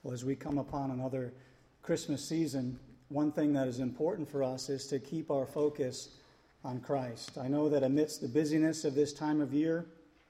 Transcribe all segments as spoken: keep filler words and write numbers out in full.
Well, as we come upon another Christmas season, one thing that is important for us is to keep our focus on Christ. I know that amidst the busyness of this time of year,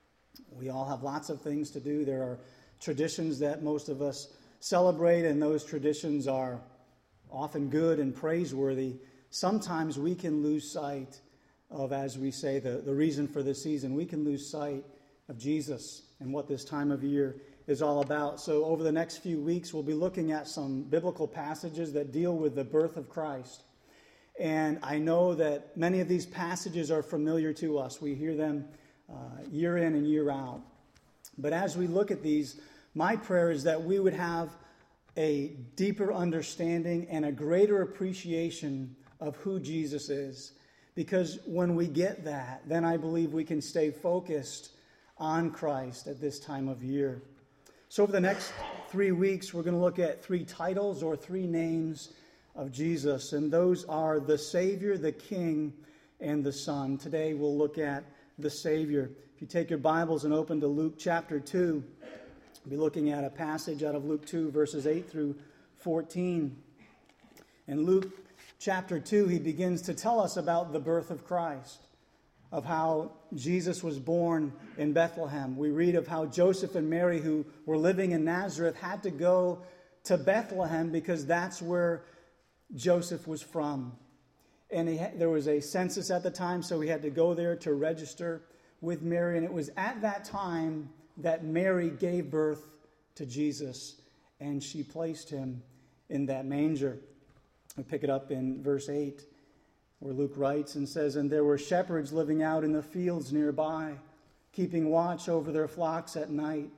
we all have lots of things to do. There are traditions that most of us celebrate, and those traditions are often good and praiseworthy. Sometimes we can lose sight of, as we say, the, the reason for this season. We can lose sight of Jesus and what this time of year is all about. So over the next few weeks, we'll be looking at some biblical passages that deal with the birth of Christ. And I know that many of these passages are familiar to us. We hear them uh, year in and year out. But as we look at these, my prayer is that we would have a deeper understanding and a greater appreciation of who Jesus is. Because when we get that, then I believe we can stay focused on Christ at this time of year. So over the next three weeks, we're going to look at three titles or three names of Jesus. And those are the Savior, the King, and the Son. Today we'll look at the Savior. If you take your Bibles and open to Luke chapter two, we'll be looking at a passage out of Luke two, verses eight through fourteen. In Luke chapter two, he begins to tell us about the birth of Christ, of how Jesus was born in Bethlehem. We read of how Joseph and Mary, who were living in Nazareth, had to go to Bethlehem because that's where Joseph was from. And he had, there was a census at the time, so he had to go there to register with Mary. And it was at that time that Mary gave birth to Jesus, and she placed him in that manger. We pick it up in verse eight. Where Luke writes and says, "And there were shepherds living out in the fields nearby, keeping watch over their flocks at night.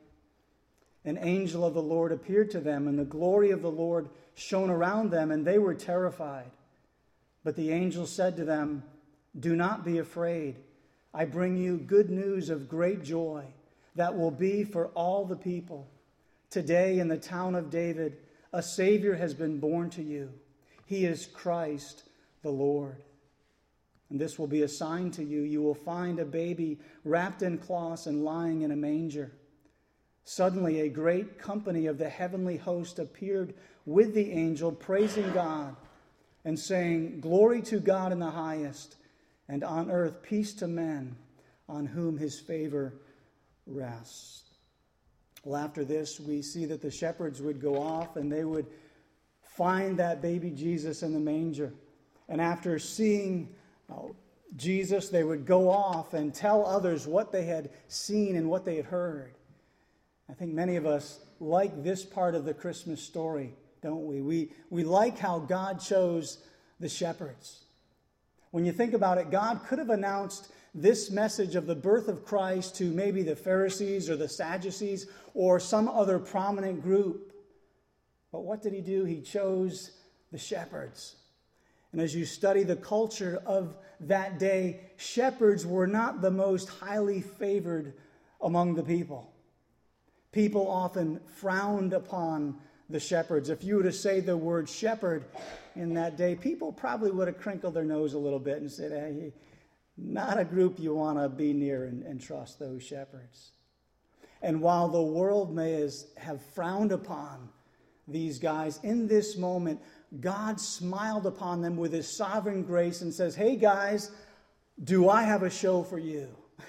An angel of the Lord appeared to them, and the glory of the Lord shone around them, and they were terrified. But the angel said to them, 'Do not be afraid. I bring you good news of great joy that will be for all the people. Today in the town of David, a Savior has been born to you. He is Christ the Lord. And this will be a sign to you. You will find a baby wrapped in cloths and lying in a manger.' Suddenly a great company of the heavenly host appeared with the angel, praising God and saying, 'Glory to God in the highest, and on earth peace to men on whom his favor rests.'" Well, after this, we see that the shepherds would go off and they would find that baby Jesus in the manger. And after seeing uh, Jesus, they would go off and tell others what they had seen and what they had heard. I think many of us like this part of the Christmas story, don't we? We, we like how God chose the shepherds. When you think about it, God could have announced this message of the birth of Christ to maybe the Pharisees or the Sadducees or some other prominent group. But what did he do? He chose the shepherds. And as you study the culture of that day, shepherds were not the most highly favored among the people. People often frowned upon the shepherds. If you were to say the word shepherd in that day, people probably would have crinkled their nose a little bit and said, "Hey, not a group you want to be near and, and trust those shepherds." And while the world may have frowned upon these guys, in this moment, God smiled upon them with his sovereign grace and says, "Hey guys, do I have a show for you?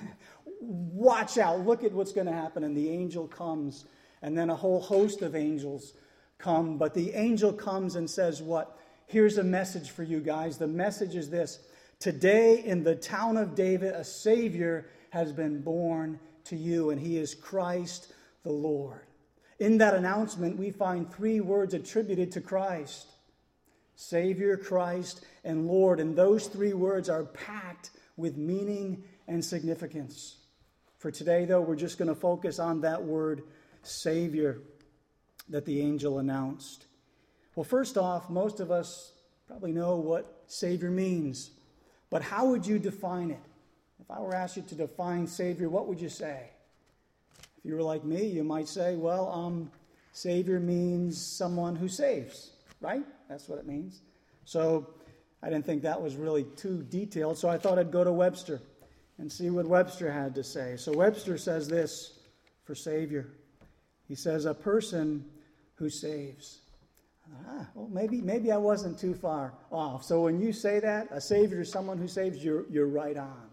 Watch out, look at what's going to happen." And the angel comes, and then a whole host of angels come. But the angel comes and says what? Here's a message for you guys. The message is this: today in the town of David, a Savior has been born to you, and he is Christ the Lord. In that announcement, we find three words attributed to Christ: Savior, Christ, and Lord. And those three words are packed with meaning and significance. For today, though, we're just going to focus on that word, Savior, that the angel announced. Well, first off, most of us probably know what Savior means. But how would you define it? If I were asked you to define Savior, what would you say? If you were like me, you might say, well, um, Savior means someone who saves, right? That's what it means. So I didn't think that was really too detailed, so I thought I'd go to Webster and see what Webster had to say. So Webster says this for Savior. He says, a person who saves. Ah, well, maybe, maybe I wasn't too far off. So when you say that, a Savior is someone who saves, you're, you're right on.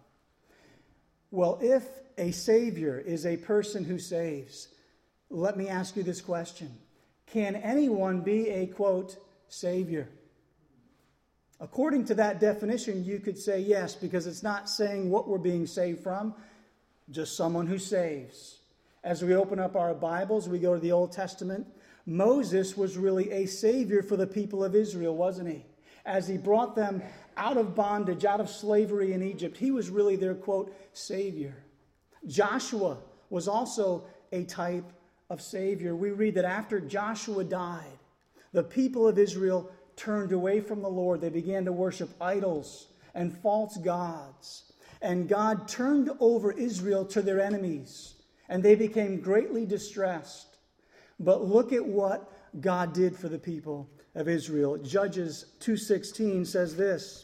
Well, if a Savior is a person who saves, let me ask you this question. Can anyone be a, quote, Savior? According to that definition, you could say yes, because it's not saying what we're being saved from, just someone who saves. As we open up our Bibles, we go to the Old Testament. Moses was really a savior for the people of Israel, wasn't he? As he brought them out of bondage, out of slavery in Egypt, he was really their, quote, savior. Joshua was also a type of savior. We read that after Joshua died, the people of Israel turned away from the Lord. They began to worship idols and false gods. And God turned over Israel to their enemies, and they became greatly distressed. But look at what God did for the people of Israel. Judges two sixteen says this.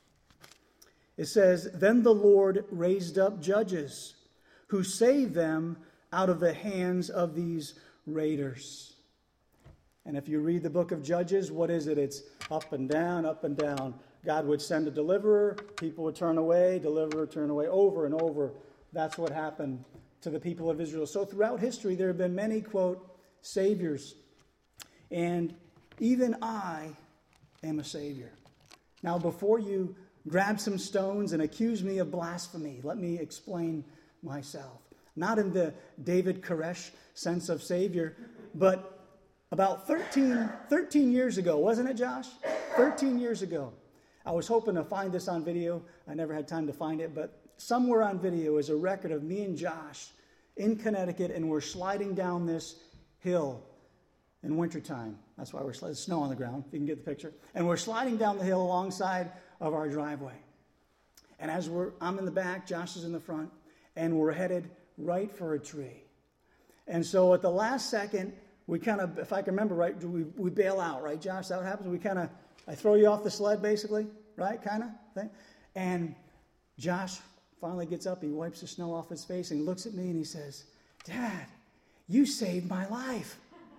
It says, "Then the Lord raised up judges who saved them out of the hands of these raiders." And if you read the book of Judges, what is it? It's up and down, up and down. God would send a deliverer, people would turn away, deliverer, turn away, over and over. That's what happened to the people of Israel. So throughout history, there have been many, quote, saviors. And even I am a savior. Now, before you grab some stones and accuse me of blasphemy, let me explain myself. Not in the David Koresh sense of savior, but about thirteen, thirteen years ago, wasn't it, Josh? thirteen years ago. I was hoping to find this on video. I never had time to find it, but somewhere on video is a record of me and Josh in Connecticut, and we're sliding down this hill in wintertime. That's why we're sliding. Snow on the ground, if you can get the picture. And we're sliding down the hill alongside of our driveway. And as we're, I'm in the back, Josh is in the front, and we're headed right for a tree. And so at the last second, we kind of, if I can remember right, we, we bail out, right, Josh? Is that what happens? We kind of, I throw you off the sled, basically, right, kind of thing. And Josh finally gets up, he wipes the snow off his face, and he looks at me and he says, "Dad, you saved my life."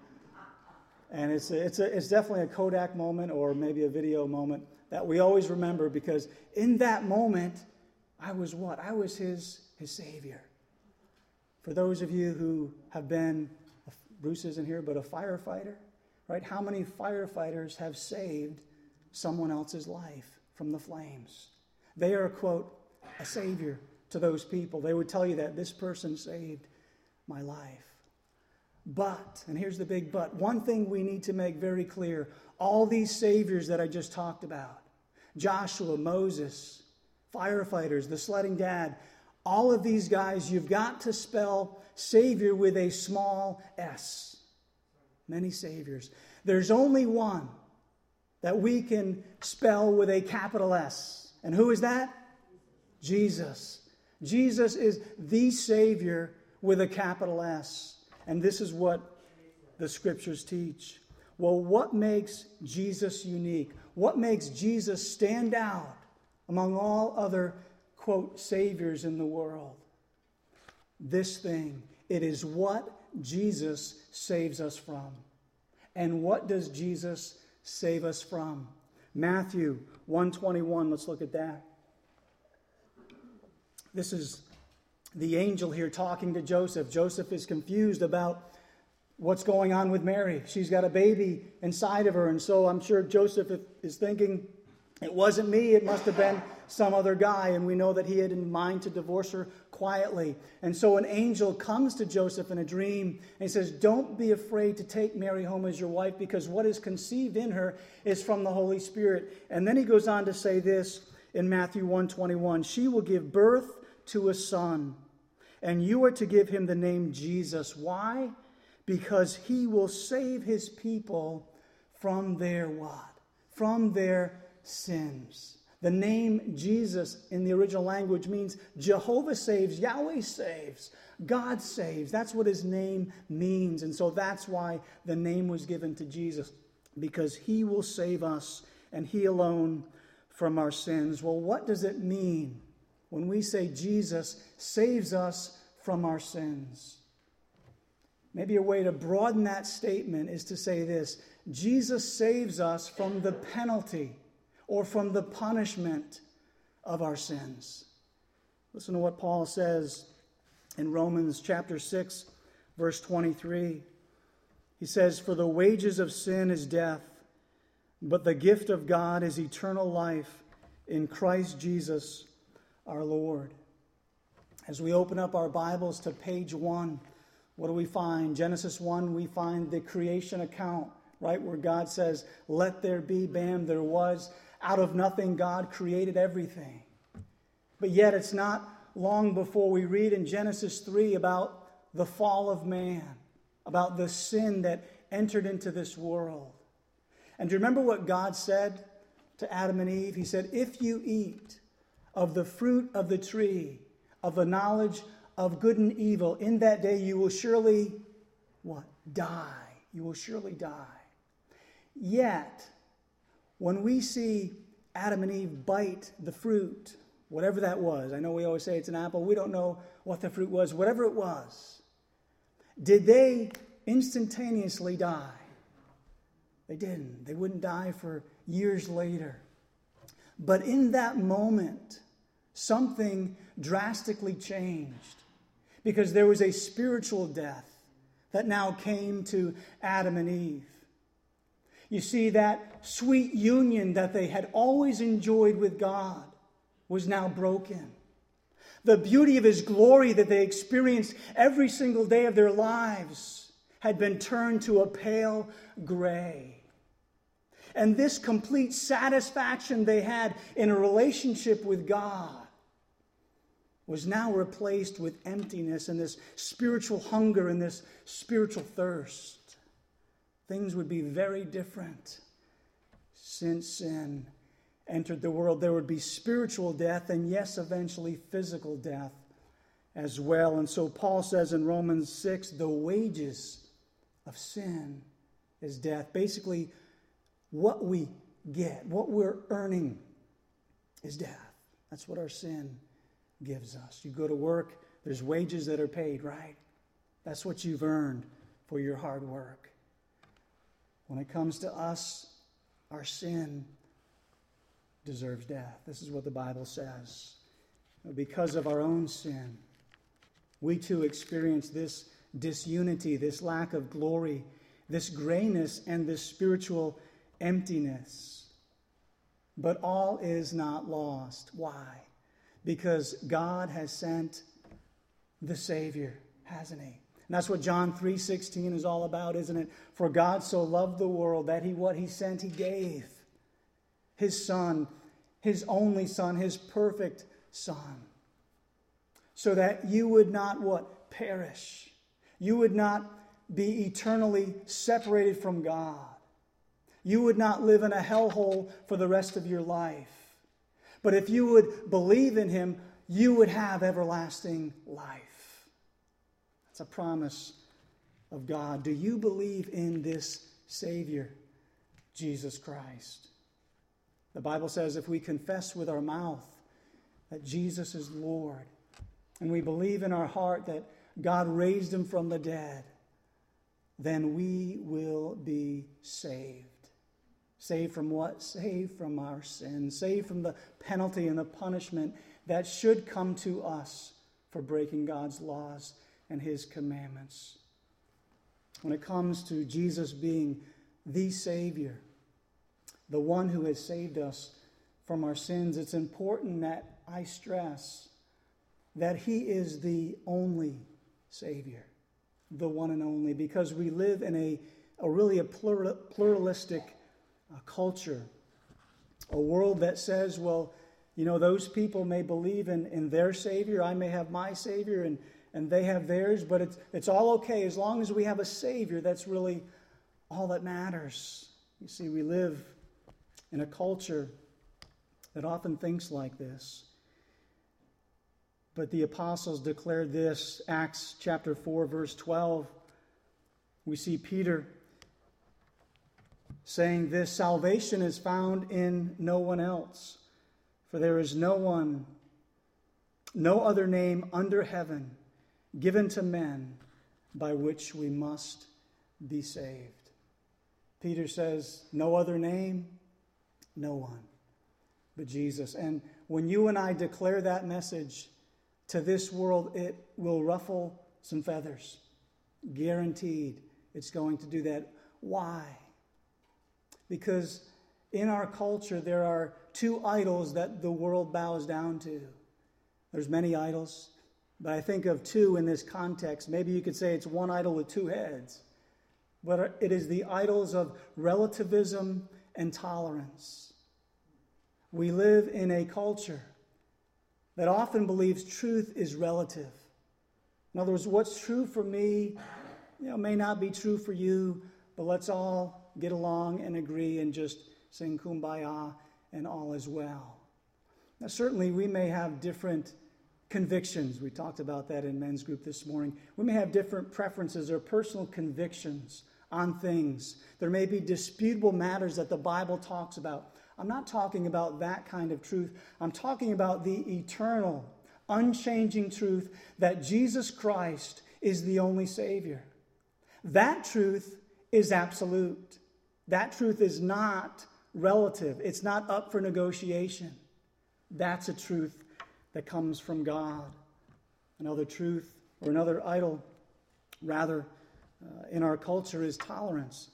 And it's a, it's a, it's definitely a Kodak moment, or maybe a video moment that we always remember, because in that moment, I was what? I was his his savior. For those of you who have been, Bruce isn't here, but a firefighter, right? How many firefighters have saved someone else's life from the flames? They are, quote, a savior to those people. They would tell you that this person saved my life. But, and here's the big but, one thing we need to make very clear, all these saviors that I just talked about, Joshua, Moses, firefighters, the sledding dad, all of these guys, you've got to spell savior with a small s. Many saviors. There's only one that we can spell with a capital S. And who is that? Jesus. Jesus is the Savior with a capital S. And this is what the Scriptures teach. Well, what makes Jesus unique? What makes Jesus stand out among all other, quote, saviors in the world? This thing. It is what Jesus saves us from. And what does Jesus save us from? Matthew one twenty-one, let's look at that. This is the angel here talking to Joseph. Joseph is confused about what's going on with Mary. She's got a baby inside of her, and so I'm sure Joseph is thinking, it wasn't me, it must have been some other guy, and we know that he had in mind to divorce her quietly. And so an angel comes to Joseph in a dream, and he says, "Don't be afraid to take Mary home as your wife, because what is conceived in her is from the Holy Spirit." And then he goes on to say this in Matthew one twenty-one, "She will give birth to a son, and you are to give him the name Jesus." Why? Because he will save his people from their what? From their sins. The name Jesus in the original language means Jehovah saves, Yahweh saves, God saves. That's what his name means. And so that's why the name was given to Jesus, because he will save us, and he alone, from our sins. Well, what does it mean when we say Jesus saves us from our sins? Maybe a way to broaden that statement is to say this: Jesus saves us from the penalty or from the punishment of our sins. Listen to what Paul says in Romans chapter six, verse twenty-three. He says, "For the wages of sin is death, but the gift of God is eternal life in Christ Jesus our Lord." As we open up our Bibles to page one, what do we find? Genesis one, we find the creation account, right? Where God says, "Let there be," bam, there was. Out of nothing, God created everything. But yet it's not long before we read in Genesis three about the fall of man, about the sin that entered into this world. And do you remember what God said to Adam and Eve? He said, "If you eat of the fruit of the tree, of the knowledge of good and evil, in that day you will surely," what? Die. You will surely die. Yet, when we see Adam and Eve bite the fruit, whatever that was, I know we always say it's an apple, we don't know what the fruit was, whatever it was, did they instantaneously die? They didn't. They wouldn't die for years later. But in that moment, something drastically changed, because there was a spiritual death that now came to Adam and Eve. You see, that sweet union that they had always enjoyed with God was now broken. The beauty of His glory that they experienced every single day of their lives had been turned to a pale gray. And this complete satisfaction they had in a relationship with God was now replaced with emptiness and this spiritual hunger and this spiritual thirst. Things would be very different since sin entered the world. There would be spiritual death and, yes, eventually physical death as well. And so Paul says in Romans six, the wages of sin is death. Basically, what we get, what we're earning is death. That's what our sin gives us. You go to work, there's wages that are paid, right? That's what you've earned for your hard work. When it comes to us, our sin deserves death. This is what the Bible says. Because of our own sin, we too experience this disunity, this lack of glory, this grayness, and this spiritual emptiness. But all is not lost. Why? Because God has sent the Savior, hasn't He? And that's what John three sixteen is all about, isn't it? For God so loved the world that He, what He sent, He gave His Son, His only Son, His perfect Son, so that you would not, what? Perish. You would not be eternally separated from God. You would not live in a hellhole for the rest of your life. But if you would believe in Him, you would have everlasting life. That's a promise of God. Do you believe in this Savior, Jesus Christ? The Bible says if we confess with our mouth that Jesus is Lord, and we believe in our heart that God raised Him from the dead, then we will be saved. Saved from what? Saved from our sins. Saved from the penalty and the punishment that should come to us for breaking God's laws and His commandments. When it comes to Jesus being the Savior, the one who has saved us from our sins, it's important that I stress that He is the only Savior, the one and only, because we live in a, a really a plural, pluralistic uh, culture, a world that says, well, you know, those people may believe in, in their Savior, I may have my Savior, and, and they have theirs, but it's, it's all okay as long as we have a Savior. That's really all that matters. You see, we live in a culture that often thinks like this. But the apostles declared this, Acts chapter four, verse twelve. We see Peter saying this, salvation is found in no one else, for there is no one, no other name under heaven given to men by which we must be saved. Peter says, no other name, no one but Jesus. And when you and I declare that message to this world, it will ruffle some feathers. Guaranteed it's going to do that. Why? Because in our culture, there are two idols that the world bows down to. There's many idols, but I think of two in this context. Maybe you could say it's one idol with two heads. But it is the idols of relativism and tolerance. We live in a culture that often believes truth is relative. In other words, what's true for me, you know, may not be true for you, but let's all get along and agree and just sing Kumbaya and all is well. Now, certainly we may have different convictions. We talked about that in men's group this morning. We may have different preferences or personal convictions on things. There may be disputable matters that the Bible talks about. I'm not talking about that kind of truth. I'm talking about the eternal, unchanging truth that Jesus Christ is the only Savior. That truth is absolute. That truth is not relative. It's not up for negotiation. That's a truth that comes from God. Another truth, or another idol, rather, uh, in our culture is tolerance.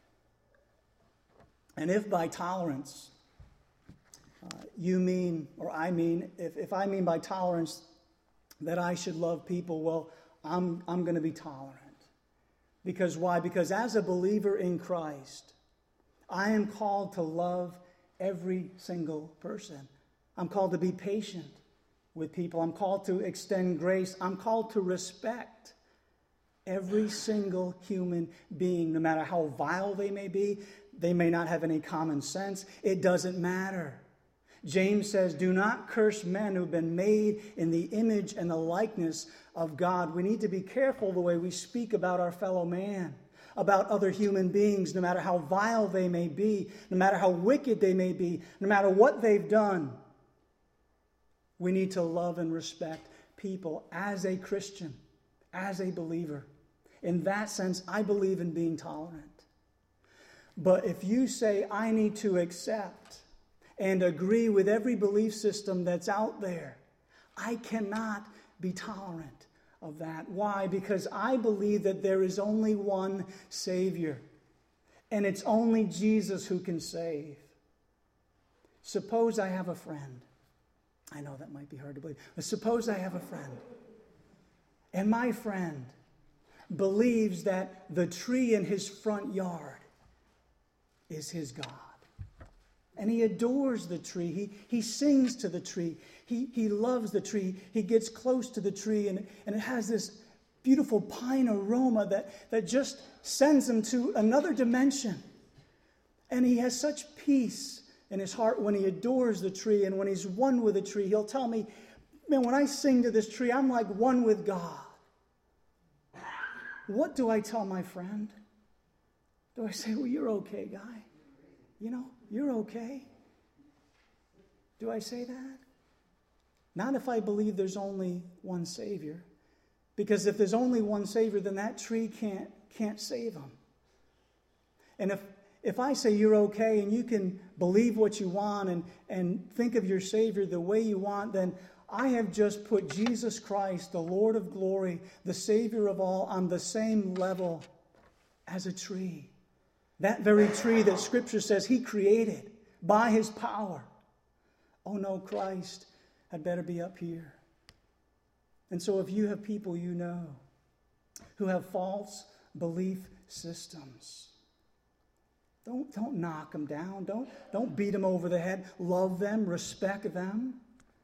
And if by tolerance, uh, you mean, or I mean, if, if I mean by tolerance that I should love people, well, I'm, I'm going to be tolerant. Because why? Because as a believer in Christ, I am called to love every single person. I'm called to be patient with people. I'm called to extend grace. I'm called to respect every single human being, no matter how vile they may be. They may not have any common sense. It doesn't matter. James says, do not curse men who've been made in the image and the likeness of God. We need to be careful the way we speak about our fellow man, about other human beings, no matter how vile they may be, no matter how wicked they may be, no matter what they've done. We need to love and respect people as a Christian, as a believer. In that sense, I believe in being tolerant. But if you say, I need to accept and agree with every belief system that's out there, I cannot be tolerant of that. Why? Because I believe that there is only one Savior, and it's only Jesus who can save. Suppose I have a friend. I know that might be hard to believe, but suppose I have a friend, and my friend believes that the tree in his front yard is his God. And he adores the tree. He, he sings to the tree. He, he loves the tree. He gets close to the tree, and, and it has this beautiful pine aroma that, that just sends him to another dimension. And he has such peace in his heart when he adores the tree and when he's one with the tree. He'll tell me, man, when I sing to this tree, I'm like one with God. What do I tell my friend? Do I say, well, you're okay, guy? You know, you're okay. Do I say that? Not if I believe there's only one Savior. Because if there's only one Savior, then that tree can't, can't save him. And if, if I say you're okay and you can believe what you want and, and think of your Savior the way you want, then I have just put Jesus Christ, the Lord of glory, the Savior of all, on the same level as a tree. That very tree that Scripture says He created by His power. Oh no, Christ had better be up here. And so if you have people you know who have false belief systems, don't, don't knock them down. Don't, don't beat them over the head. Love them, respect them.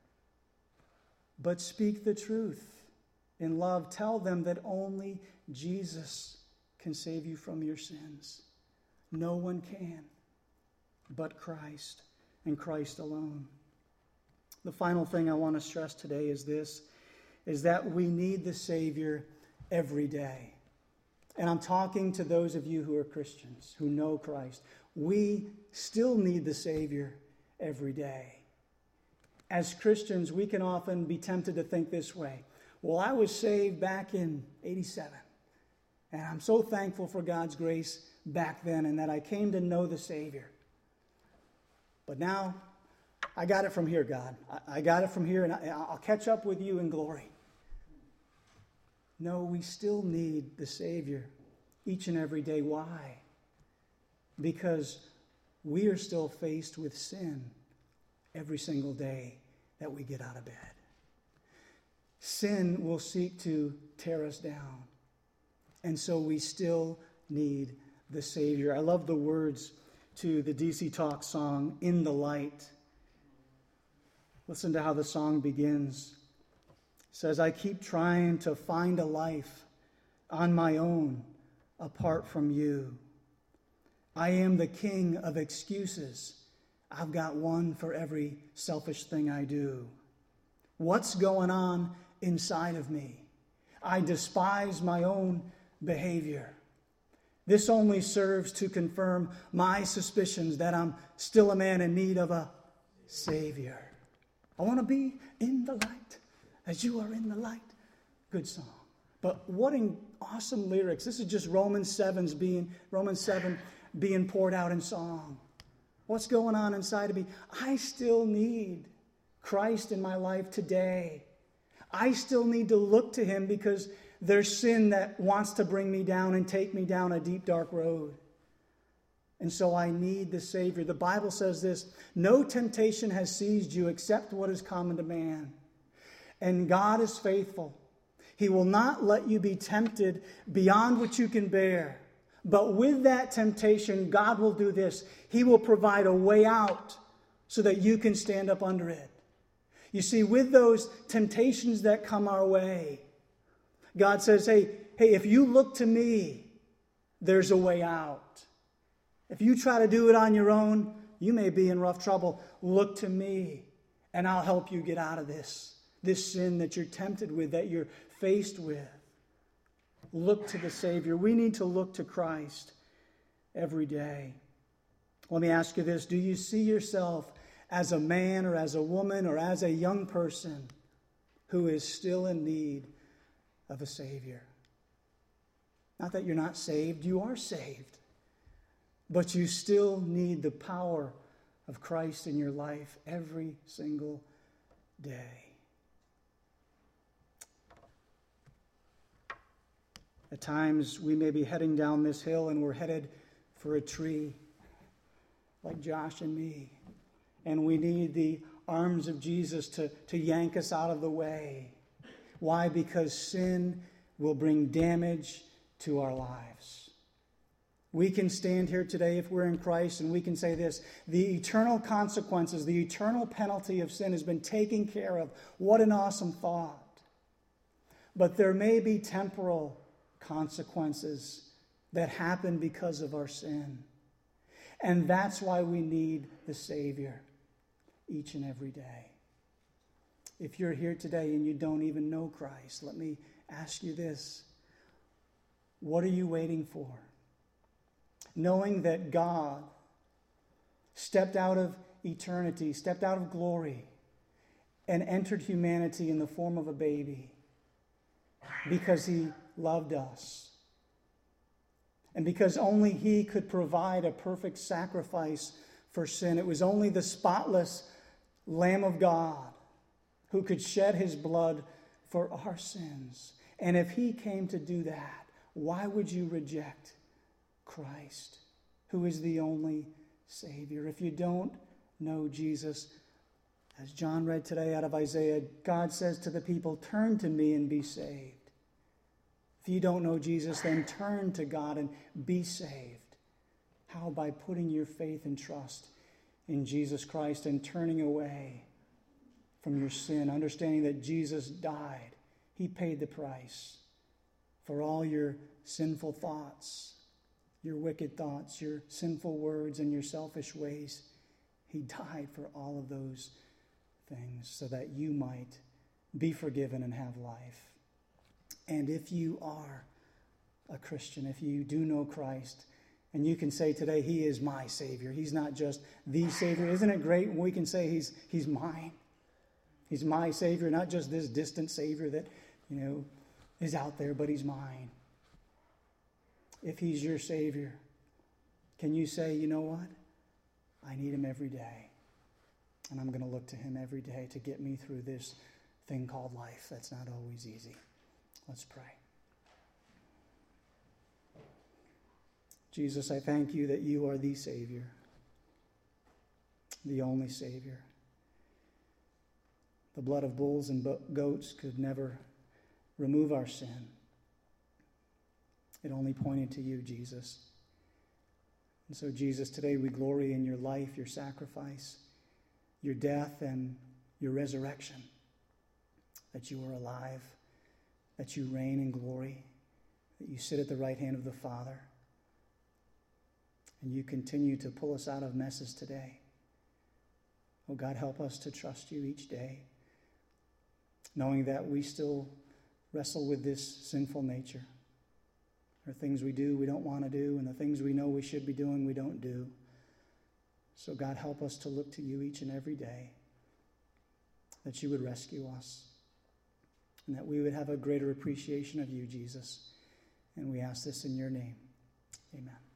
But speak the truth in love. Tell them that only Jesus can save you from your sins. No one can but Christ and Christ alone. The final thing I want to stress today is this, is that we need the Savior every day. And I'm talking to those of you who are Christians, who know Christ. We still need the Savior every day. As Christians, we can often be tempted to think this way. Well, I was saved back in eighty-seven. And I'm so thankful for God's grace back then and that I came to know the Savior. But now, I got it from here, God. I, I got it from here, and I, I'll catch up with you in glory. No, we still need the Savior each and every day. Why? Because we are still faced with sin every single day that we get out of bed. Sin will seek to tear us down. And so we still need the Savior. I love the words to the D C Talk song, In the Light. Listen to how the song begins. It says, I keep trying to find a life on my own apart from you. I am the king of excuses. I've got one for every selfish thing I do. What's going on inside of me? I despise my own behavior. This only serves to confirm my suspicions that I'm still a man in need of a Savior. I want to be in the light as you are in the light. Good song. But what an awesome lyrics. This is just Romans seven's being Romans seven being poured out in song. What's going on inside of me? I still need Christ in my life today. I still need to look to him because there's sin that wants to bring me down and take me down a deep, dark road. And so I need the Savior. The Bible says this, no temptation has seized you except what is common to man. And God is faithful. He will not let you be tempted beyond what you can bear. But with that temptation, God will do this. He will provide a way out so that you can stand up under it. You see, with those temptations that come our way, God says, hey, hey, if you look to me, there's a way out. If you try to do it on your own, you may be in rough trouble. Look to me, and I'll help you get out of this, this sin that you're tempted with, that you're faced with. Look to the Savior. We need to look to Christ every day. Let me ask you this. Do you see yourself as a man or as a woman or as a young person who is still in need of a Savior? Not that you're not saved. You are saved. But you still need the power of Christ in your life every single day. At times we may be heading down this hill and we're headed for a tree, like Josh and me. And we need the arms of Jesus to, to yank us out of the way. Why? Because sin will bring damage to our lives. We can stand here today if we're in Christ and we can say this, the eternal consequences, the eternal penalty of sin has been taken care of. What an awesome thought. But there may be temporal consequences that happen because of our sin. And that's why we need the Savior each and every day. If you're here today and you don't even know Christ, let me ask you this. What are you waiting for? Knowing that God stepped out of eternity, stepped out of glory, and entered humanity in the form of a baby because he loved us. And because only he could provide a perfect sacrifice for sin. It was only the spotless Lamb of God who could shed his blood for our sins. And if he came to do that, why would you reject Christ, who is the only Savior? If you don't know Jesus, as John read today out of Isaiah, God says to the people, turn to me and be saved. If you don't know Jesus, then turn to God and be saved. How? By putting your faith and trust in Jesus Christ and turning away from your sin, understanding that Jesus died. He paid the price for all your sinful thoughts, your wicked thoughts, your sinful words, and your selfish ways. He died for all of those things so that you might be forgiven and have life. And if you are a Christian, if you do know Christ, and you can say today, he is my Savior. He's not just the Savior. Isn't it great when we can say he's, he's mine? He's my Savior, not just this distant Savior that, you know, is out there, but he's mine. if he's your Savior, can you say, you know what? I need him every day. And I'm going to look to him every day to get me through this thing called life that's not always easy. Let's pray. Jesus, I thank you that you are the Savior, the only Savior. The blood of bulls and goats could never remove our sin. It only pointed to you, Jesus. And so, Jesus, today we glory in your life, your sacrifice, your death, and your resurrection, that you are alive, that you reign in glory, that you sit at the right hand of the Father, and you continue to pull us out of messes today. Oh God, help us to trust you each day, knowing that we still wrestle with this sinful nature. There are things we do we don't want to do, and the things we know we should be doing we don't do. So God, help us to look to you each and every day, that you would rescue us, and that we would have a greater appreciation of you, Jesus. And we ask this in your name. Amen.